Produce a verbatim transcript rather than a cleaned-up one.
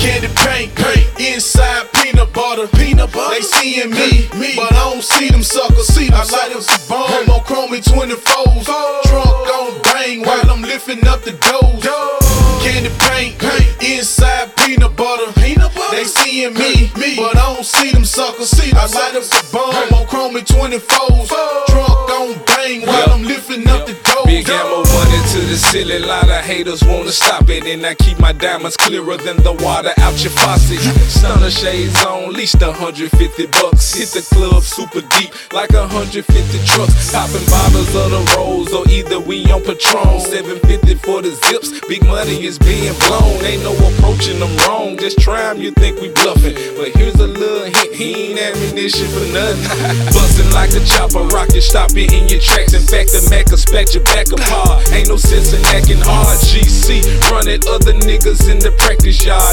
Candy paint, paint, inside peanut butter. Peanut butter. They seeing me, me, but I don't see them suckers. See them I like them bomb on chromey twenty-fours. Trunk on bang while I'm lifting up the doors. Candy paint, paint, inside peanut butter. Peanut butter. They seeing me, me, but I don't see them suckers. See them I like them bomb on chromey twenty-fours. Trunk on bang while I'm lifting up the doors. Big ammo money to the ceiling, lot of haters wanna stop it, and I keep my diamonds clearer than the water out your faucet. Stunner shades on, least one hundred fifty bucks. Hit the club super deep, like one hundred fifty trucks. Popping bottles of the Rose, or either we on Patron. seven fifty for the zips, big money is being blown. Ain't no approaching them wrong, just try 'em, you think we bluffing. But here's a little hint, he ain't ammunition for nothing. Bustin' like a chopper, rock you, stop it in your tracks. In fact, the Mac will spat your back apart. Ain't no sense in acting hard. G C running other niggas in the practice yard.